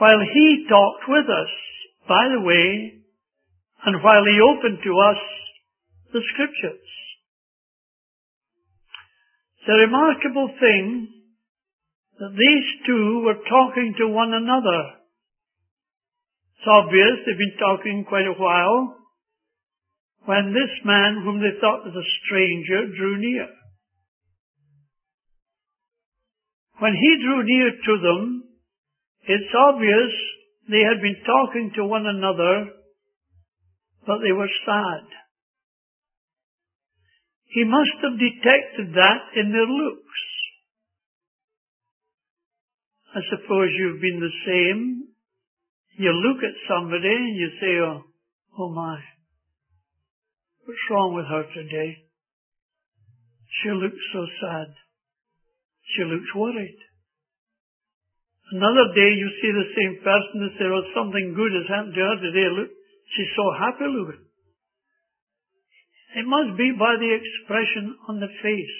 while he talked with us by the way, and while he opened to us the Scriptures. It's a remarkable thing that these two were talking to one another. It's obvious they've been talking quite a while when this man, whom they thought was a stranger, drew near. When he drew near to them, it's obvious they had been talking to one another, but they were sad. He must have detected that in their looks. I suppose you've been the same. You look at somebody and you say, oh my, what's wrong with her today? She looks so sad. She looks worried. Another day you see the same person and say, oh, something good has happened to her today. Look, she's so happy looking. It must be by the expression on the face.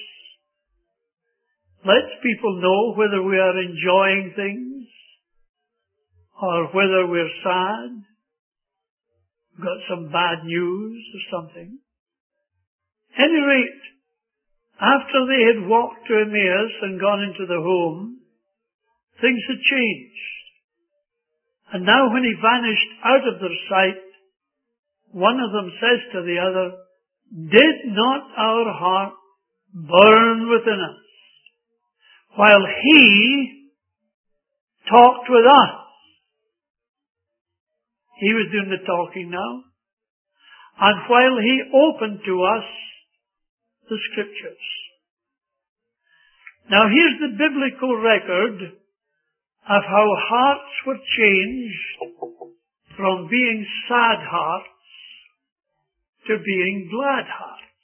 Lets people know whether we are enjoying things or whether we're sad, got some bad news or something. At any rate, after they had walked to Emmaus and gone into the home, things had changed. And now when he vanished out of their sight, one of them says to the other, did not our heart burn within us while he talked with us? He was doing the talking now. And while he opened to us the Scriptures. Now here's the biblical record of how hearts were changed from being sad hearts to being glad hearts.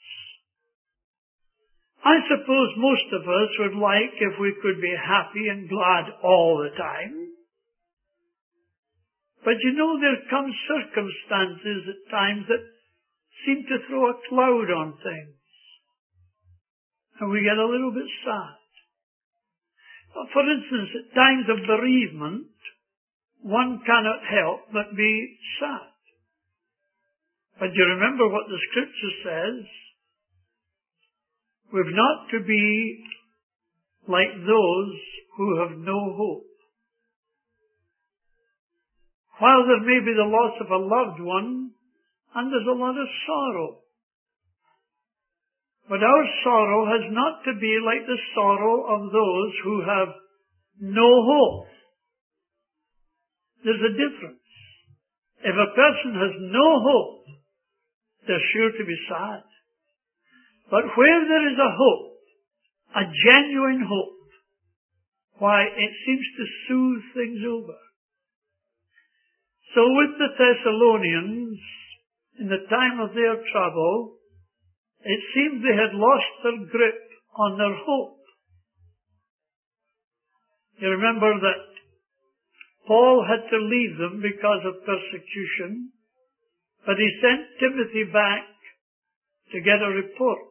I suppose most of us would like if we could be happy and glad all the time. But you know, there come circumstances at times that seem to throw a cloud on things. And we get a little bit sad. For instance, at times of bereavement, one cannot help but be sad. But you remember what the Scripture says. We've not to be like those who have no hope. While there may be the loss of a loved one, and there's a lot of sorrow. But our sorrow has not to be like the sorrow of those who have no hope. There's a difference. If a person has no hope, they're sure to be sad. But where there is a hope, a genuine hope, why, it seems to soothe things over. So with the Thessalonians, in the time of their trouble, it seemed they had lost their grip on their hope. You remember that Paul had to leave them because of persecution, but he sent Timothy back to get a report.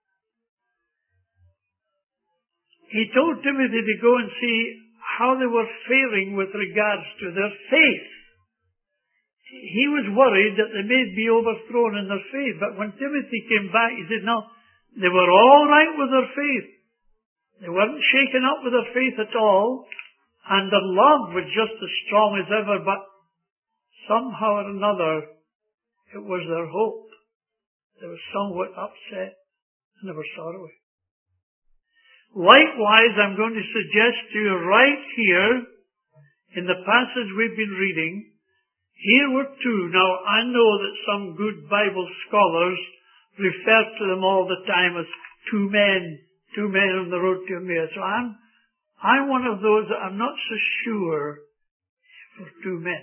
He told Timothy to go and see how they were faring with regards to their faith. He was worried that they may be overthrown in their faith, but when Timothy came back, he said, no, they were all right with their faith. They weren't shaken up with their faith at all, and their love was just as strong as ever, but somehow or another, it was their hope. They were somewhat upset and they were sorrowing. Likewise, I'm going to suggest to you right here in the passage we've been reading, here were two. Now, I know that some good Bible scholars refer to them all the time as two men on the road to Emmaus. So I'm one of those that I'm not so sure for two men.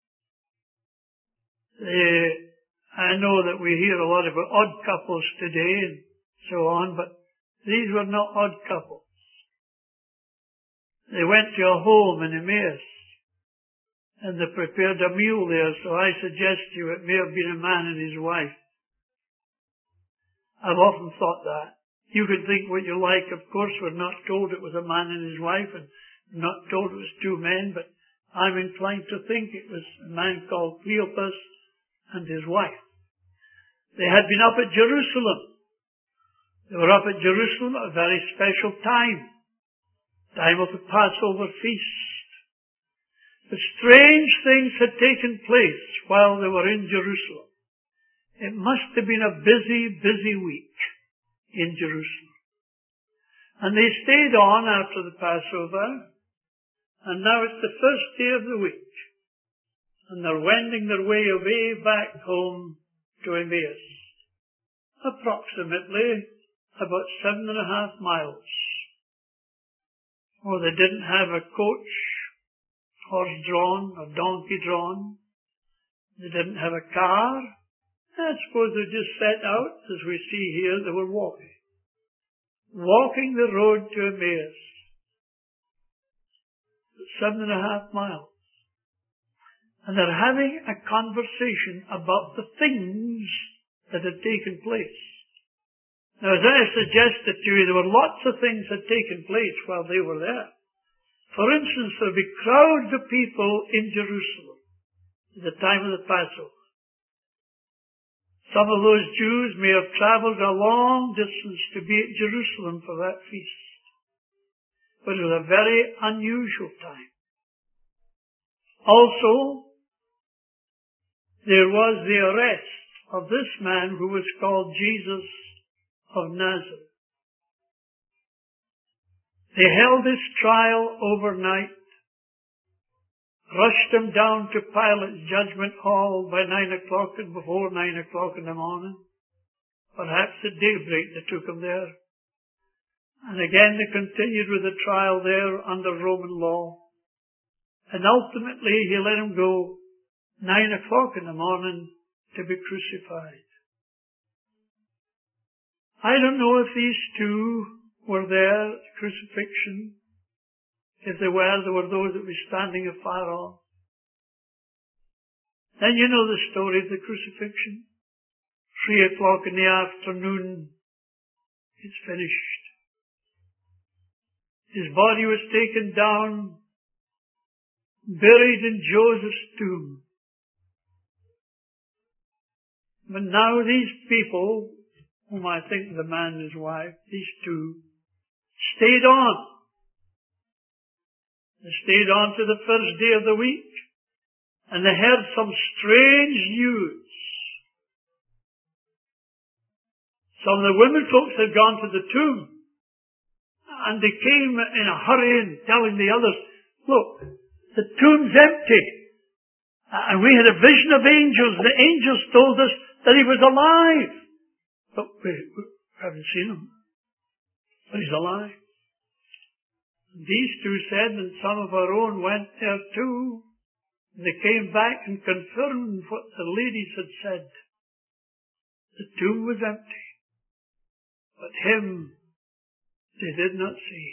I know that we hear a lot about odd couples today and so on, but these were not odd couples. They went to a home in Emmaus, and they prepared a meal there, so I suggest to you it may have been a man and his wife. I've often thought that. You can think what you like. Of course, we're not told it was a man and his wife, and we're not told it was two men, but I'm inclined to think it was a man called Cleopas and his wife. They had been up at Jerusalem. They were up at Jerusalem at a very special time of the Passover feast. But strange things had taken place while they were in Jerusalem. It must have been a busy, busy week in Jerusalem. And they stayed on after the Passover, and now it's the first day of the week. And they're wending their way away back home to Emmaus. Approximately about 7.5 miles. Oh, they didn't have a coach, horse-drawn or donkey-drawn. They didn't have a car. I suppose they just set out, as we see here, they were walking. Walking the road to Emmaus. 7.5 miles. And they're having a conversation about the things that had taken place. Now, as I suggested to you, there were lots of things that had taken place while they were there. For instance, there would be crowds of people in Jerusalem at the time of the Passover. Some of those Jews may have traveled a long distance to be at Jerusalem for that feast. But it was a very unusual time. Also, there was the arrest of this man who was called Jesus of Nazareth. They held his trial overnight, rushed him down to Pilate's judgment hall by 9 o'clock and before 9 o'clock in the morning. Perhaps at daybreak they took him there. And again they continued with the trial there under Roman law. And ultimately he let him go 9 o'clock in the morning to be crucified. I don't know if these two were there at the crucifixion. If they were, there were those that were standing afar off. Then you know the story of the crucifixion. 3 o'clock in the afternoon, it's finished. His body was taken down, buried in Joseph's tomb. But now these people, whom I think the man and his wife, these two, stayed on. They stayed on to the first day of the week, and they heard some strange news. Some of the women folks had gone to the tomb, and they came in a hurry and telling the others, look, the tomb's empty. And we had a vision of angels. The angels told us that he was alive. But we haven't seen him. But he's alive. These two said, and some of our own went there too. They came back and confirmed what the ladies had said. The tomb was empty. But him they did not see.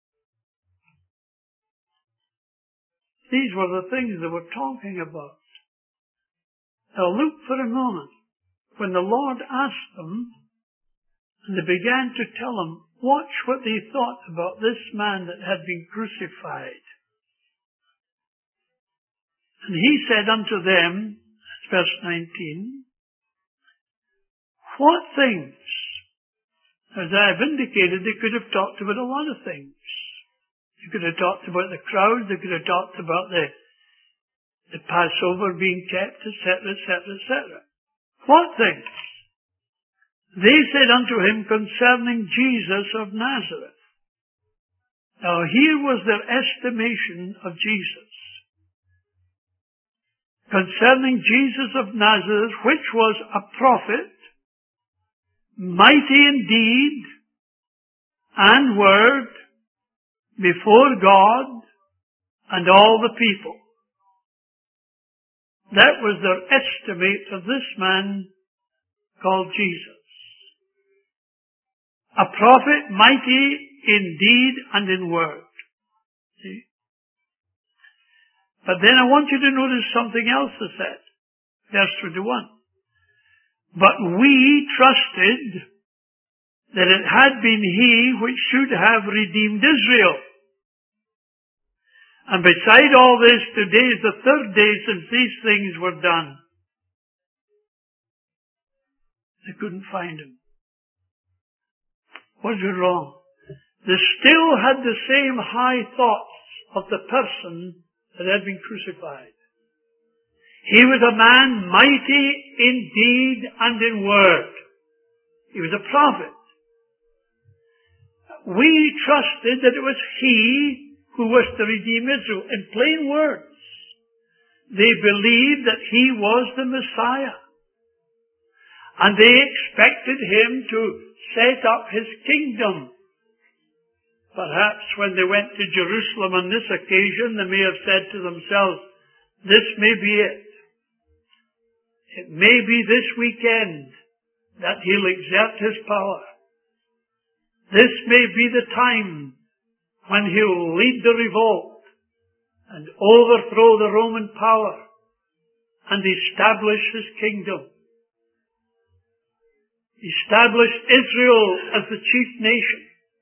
These were the things they were talking about. Now look for a moment. When the Lord asked them, and they began to tell him, watch what they thought about this man that had been crucified. And he said unto them, verse 19, what things? As I have indicated, they could have talked about a lot of things. They could have talked about the crowd, they could have talked about the Passover being kept, etc., etc., etc. What things? They said unto him concerning Jesus of Nazareth. Now here was their estimation of Jesus. Concerning Jesus of Nazareth, which was a prophet, mighty in deed and word before God and all the people. That was their estimate of this man called Jesus. A prophet mighty in deed and in word. See? But then I want you to notice something else that said. Verse 21. But we trusted that it had been he which should have redeemed Israel. And beside all this, today is the third day since these things were done. They couldn't find him. What was wrong? They still had the same high thoughts of the person that had been crucified. He was a man mighty in deed and in word. He was a prophet. We trusted that it was he who was to redeem Israel. In plain words, they believed that he was the Messiah. And they expected him to set up his kingdom. Perhaps when they went to Jerusalem on this occasion, they may have said to themselves, this may be it. It may be this weekend that he'll exert his power. This may be the time when he'll lead the revolt and overthrow the Roman power and establish his kingdom. Establish Israel as the chief nation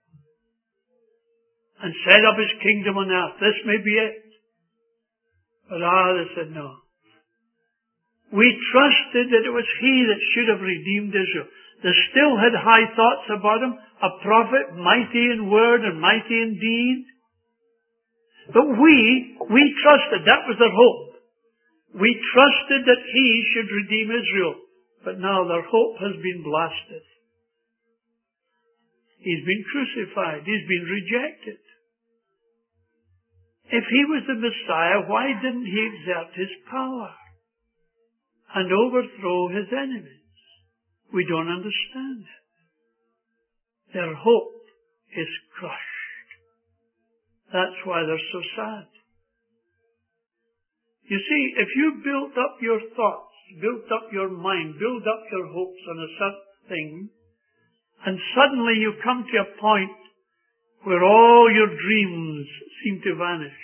and set up his kingdom on earth. This may be it. But they said no. We trusted that it was he that should have redeemed Israel. They still had high thoughts about him, a prophet, mighty in word and mighty in deed. But we trusted, that was their hope. We trusted that he should redeem Israel. But now their hope has been blasted. He's been crucified. He's been rejected. If he was the Messiah, why didn't he exert his power and overthrow his enemies? We don't understand it. Their hope is crushed. That's why they're so sad. You see, if you built up your thoughts, built up your mind, build up your hopes on a certain thing, and suddenly you come to a point where all your dreams seem to vanish.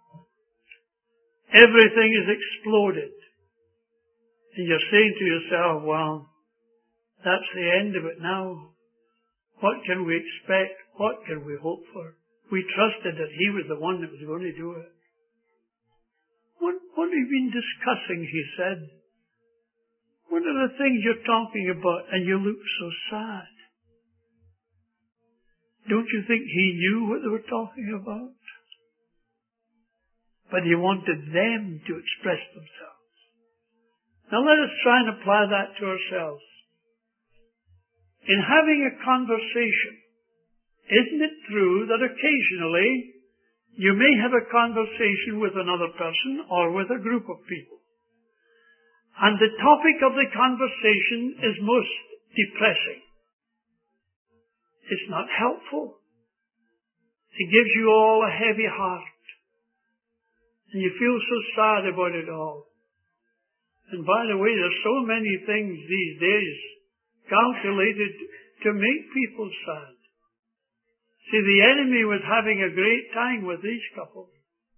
Everything is exploded. And you're saying to yourself, well, that's the end of it now. What can we expect? What can we hope for? We trusted that he was the one that was going to do it. What have you been discussing, he said. What are the things you're talking about? And you look so sad. Don't you think he knew what they were talking about? But he wanted them to express themselves. Now let us try and apply that to ourselves. In having a conversation, isn't it true that occasionally you may have a conversation with another person or with a group of people, and the topic of the conversation is most depressing? It's not helpful. It gives you all a heavy heart. And you feel so sad about it all. And by the way, there's so many things these days calculated to make people sad. See, the enemy was having a great time with these couples,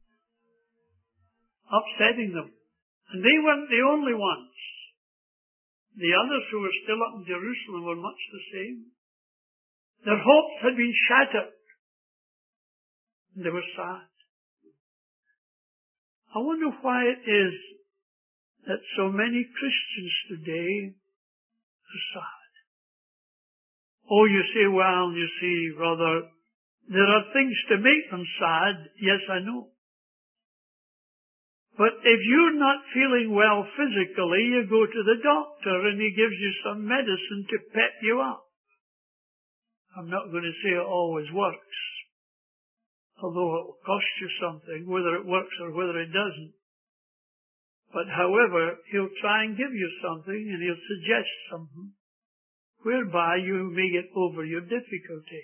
upsetting them. And they weren't the only ones. The others who were still up in Jerusalem were much the same. Their hopes had been shattered. And they were sad. I wonder why it is that so many Christians today are sad. Oh, you say, well, you see, brother, there are things to make them sad. Yes, I know. But if you're not feeling well physically, you go to the doctor and he gives you some medicine to pep you up. I'm not going to say it always works, although it will cost you something, whether it works or whether it doesn't. But however, he'll try and give you something and he'll suggest something whereby you may get over your difficulty.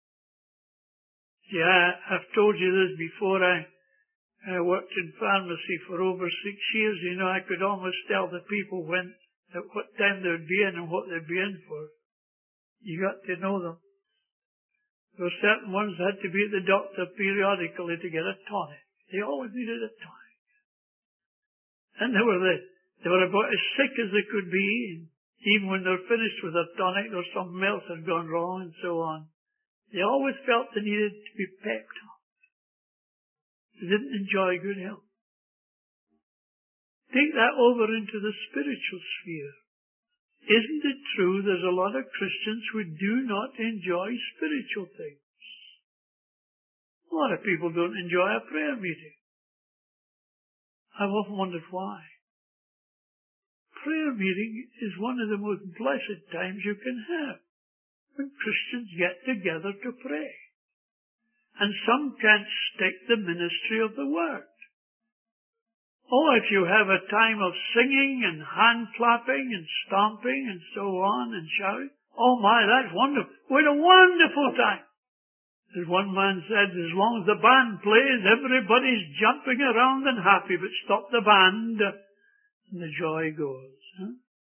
See, I've told you this before. I worked in pharmacy for over 6 years. You know, I could almost tell the people at what time they'd be in and what they'd be in for. You got to know them. There were certain ones that had to be at the doctor periodically to get a tonic. They always needed a tonic. And they were about as sick as they could be. And even when they were finished with their tonic, there was something else had gone wrong and so on. They always felt they needed to be pepped up. They didn't enjoy good health. Take that over into the spiritual sphere. Isn't it true there's a lot of Christians who do not enjoy spiritual things? A lot of people don't enjoy a prayer meeting. I've often wondered why. Prayer meeting is one of the most blessed times you can have, when Christians get together to pray. And some can't stick the ministry of the Word. Oh, if you have a time of singing and hand clapping and stomping and so on and shouting, oh my, that's wonderful. What a wonderful time. As one man said, as long as the band plays, everybody's jumping around and happy, but stop the band and the joy goes. Huh?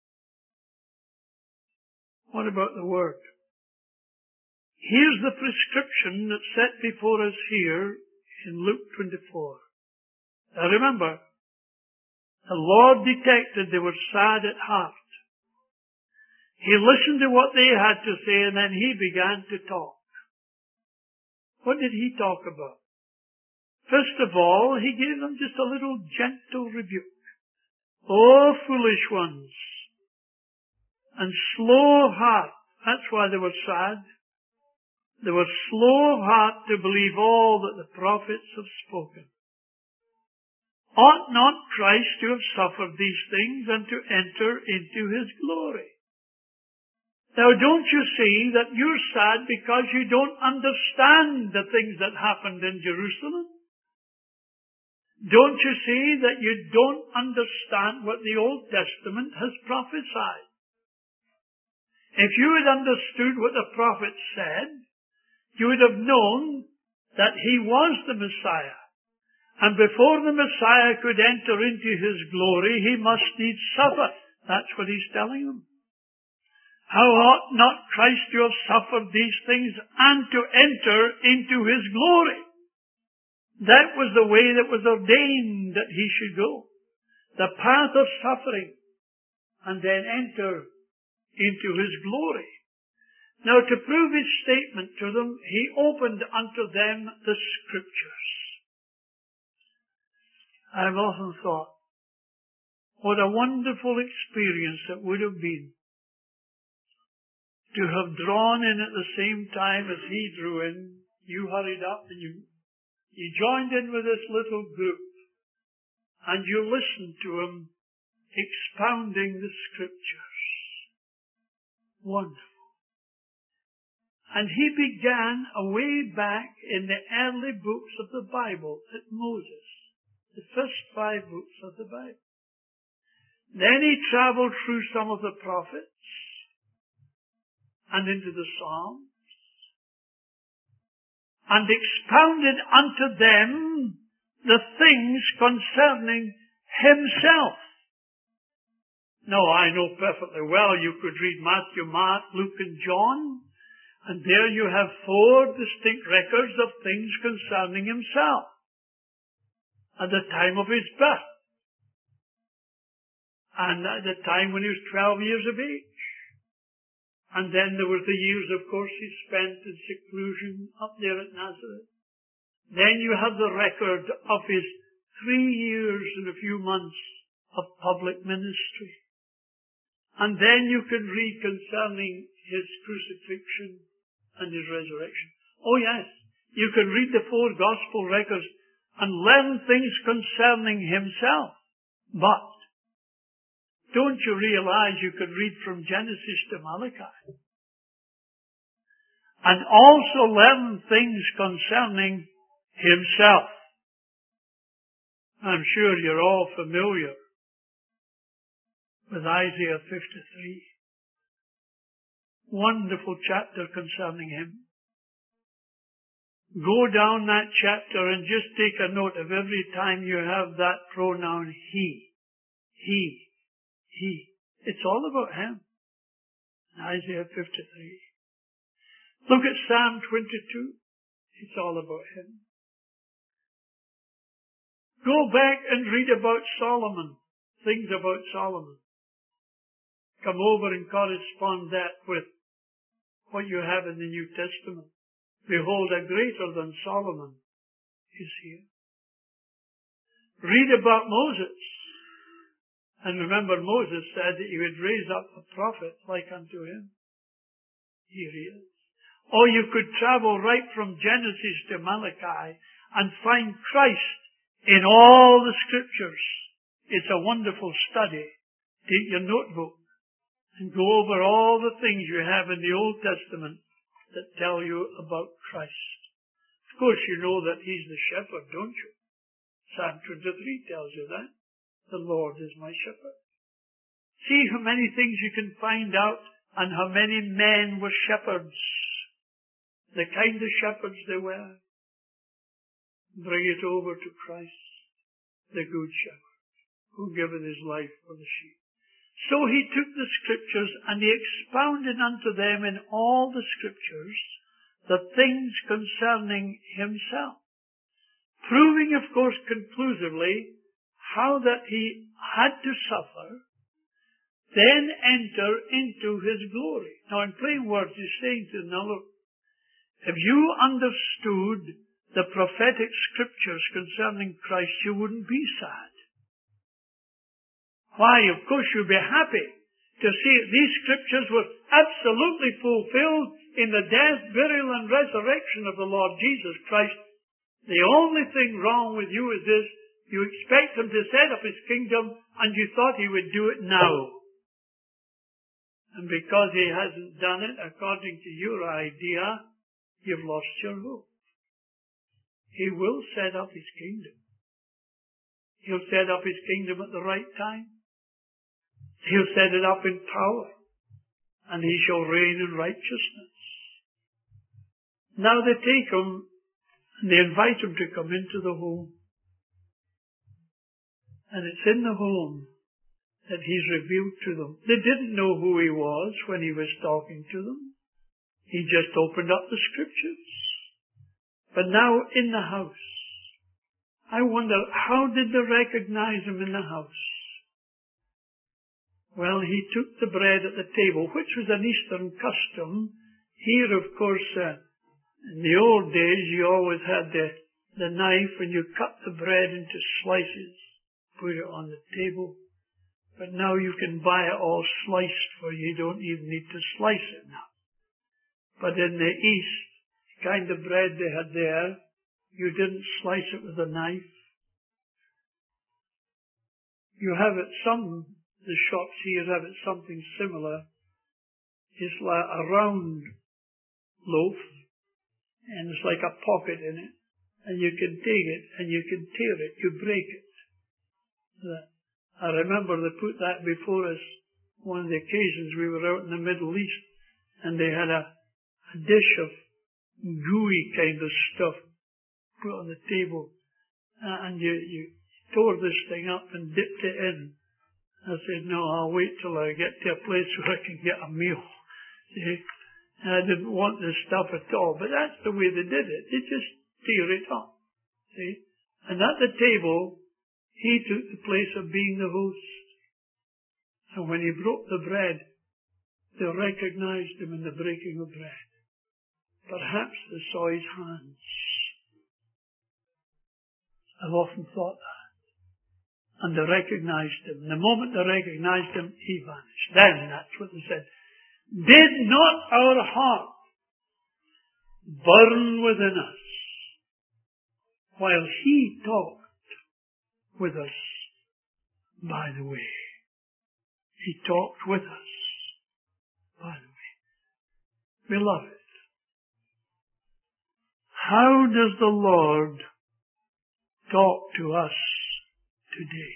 What about the Word? Here's the prescription that's set before us here in Luke 24. Now remember, the Lord detected they were sad at heart. He listened to what they had to say, and then he began to talk. What did he talk about? First of all, he gave them just a little gentle rebuke. Oh, foolish ones, and slow of heart. That's why they were sad. They were slow of heart to believe all that the prophets have spoken. Ought not Christ to have suffered these things and to enter into his glory? Now don't you see that you're sad because you don't understand the things that happened in Jerusalem? Don't you see that you don't understand what the Old Testament has prophesied? If you had understood what the prophets said, you would have known that he was the Messiah. And before the Messiah could enter into his glory, he must needs suffer. That's what he's telling them. How ought not Christ to have suffered these things and to enter into his glory? That was the way that was ordained that he should go. The path of suffering, and then enter into his glory. Now, to prove his statement to them, he opened unto them the Scriptures. I've often thought, what a wonderful experience it would have been to have drawn in at the same time as he drew in. You hurried up and you joined in with this little group, and you listened to him expounding the Scriptures. Wonderful. And he began way back in the early books of the Bible at Moses, the first 5 books of the Bible. Then he traveled through some of the prophets and into the Psalms and expounded unto them the things concerning himself. Now, I know perfectly well you could read Matthew, Mark, Luke, and John, and there you have 4 distinct records of things concerning himself at the time of his birth and at the time when he was 12 years of age. And then there were the years, of course, he spent in seclusion up there at Nazareth. Then you have the record of his 3 years and a few months of public ministry. And then you can read concerning his crucifixion and his resurrection. Oh yes, you can read the 4 gospel records and learn things concerning himself. But don't you realize you could read from Genesis to Malachi and also learn things concerning himself? I'm sure you're all familiar with Isaiah 53. Wonderful chapter concerning him. Go down that chapter and just take a note of every time you have that pronoun he. He. It's all about him. Isaiah 53. Look at Psalm 22. It's all about him. Go back and read about Solomon. Things about Solomon. Come over and correspond that with what you have in the New Testament. Behold, a greater than Solomon is here. Read about Moses. And remember, Moses said that he would raise up a prophet like unto him. Here he is. Or you could travel right from Genesis to Malachi and find Christ in all the scriptures. It's a wonderful study. Take your notebook and go over all the things you have in the Old Testament that tell you about Christ. Of course, you know that He's the shepherd, don't you? Psalm 23 tells you that. The Lord is my shepherd. See how many things you can find out and how many men were shepherds. The kind of shepherds they were. Bring it over to Christ, the good shepherd, who giveth his life for the sheep. So he took the scriptures and he expounded unto them in all the scriptures the things concerning himself, proving, of course, conclusively how that he had to suffer, then enter into his glory. Now, in plain words, he's saying to them, now look, if you understood the prophetic scriptures concerning Christ, you wouldn't be sad. Why? Of course, you'd be happy to see these scriptures were absolutely fulfilled in the death, burial, and resurrection of the Lord Jesus Christ. The only thing wrong with you is this: you expect Him to set up His kingdom, and you thought He would do it now. And because He hasn't done it according to your idea, you've lost your hope. He will set up His kingdom. He'll set up His kingdom at the right time. He'll set it up in power, and He shall reign in righteousness. Now they take Him, and they invite Him to come into the home. And it's in the home that He's revealed to them. They didn't know who He was when He was talking to them. He just opened up the scriptures. But now in the house, I wonder, how did they recognize Him in the house? Well, He took the bread at the table, which was an Eastern custom. Here, of course, in the old days, you always had the knife and you cut the bread into slices, put it on the table. But now you can buy it all sliced for you. You don't even need to slice it now. But in the East, the kind of bread they had there, you didn't slice it with a knife. You have it the shops here have it something similar. It's like a round loaf, and it's like a pocket in it, and you can take it, and you can tear it, you break it. I remember they put that before us one of the occasions we were out in the Middle East, and they had a dish of gooey kind of stuff put on the table, and you tore this thing up and dipped it in. I said, no, I'll wait till I get to a place where I can get a meal. See? And I didn't want this stuff at all, but that's the way they did it. They just tear it up. See? And at the table, He took the place of being the host. And when He broke the bread, they recognized Him in the breaking of bread. Perhaps they saw His hands. I've often thought that. And they recognized Him. The moment they recognized Him, He vanished. Then, that's what they said. Did not our heart burn within us while He talked with us by the way? He talked with us by the way. Beloved, how does the Lord talk to us today?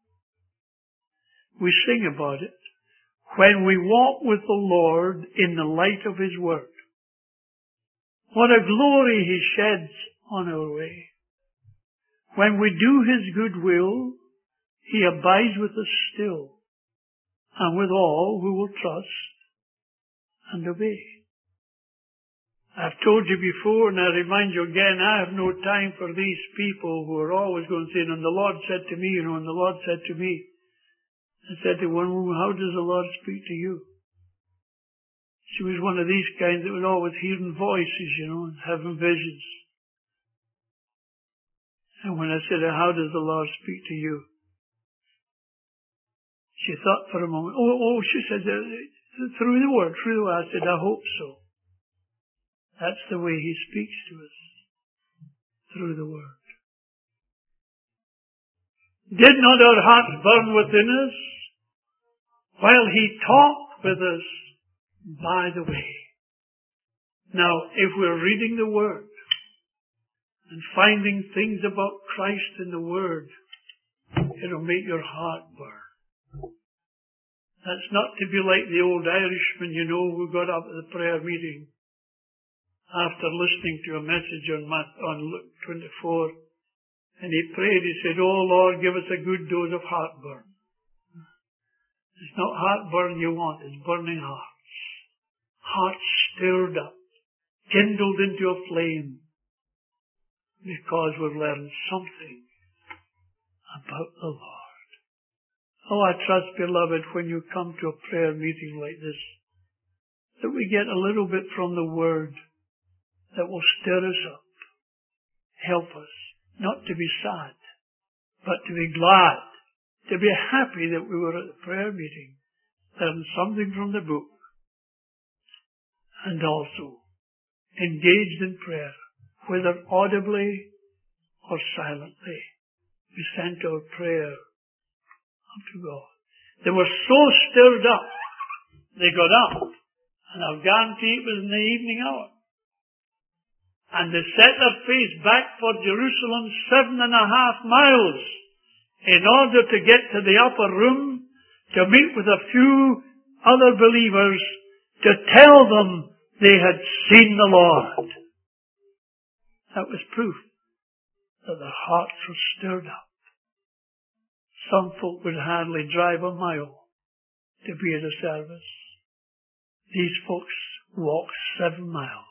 We sing about it. When we walk with the Lord in the light of His Word, what a glory He sheds on our way. When we do His good will, He abides with us still, and with all who will trust and obey. I've told you before, and I remind you again, I have no time for these people who are always going to say, and the Lord said to me, and the Lord said to me. I said to one woman, how does the Lord speak to you? She was one of these kinds that was always hearing voices, and having visions. And when I said, how does the Lord speak to you? She thought for a moment. She said, through the Word. I said, I hope so. That's the way He speaks to us. Through the Word. Did not our hearts burn within us while He talked with us by the way? Now, if we're reading the Word and finding things about Christ in the Word, it'll make your heart burn. That's not to be like the old Irishman, who got up at the prayer meeting after listening to a message on Luke 24, and he prayed, he said, "Oh Lord, give us a good dose of heartburn." It's not heartburn you want, it's burning hearts. Hearts stirred up, kindled into a flame, because we've learned something about the Lord. Oh, I trust, beloved, when you come to a prayer meeting like this, that we get a little bit from the Word that will stir us up, help us, not to be sad, but to be glad, to be happy that we were at the prayer meeting, learned something from the book, and also engaged in prayer, whether audibly or silently. We sent our prayer unto God. They were so stirred up, they got up, and I'll guarantee it was in the evening hour. And they set their face back for Jerusalem 7.5 miles in order to get to the upper room to meet with a few other believers to tell them they had seen the Lord. That was proof that their hearts were stirred up. Some folk would hardly drive a mile to be at a service. These folks walked 7 miles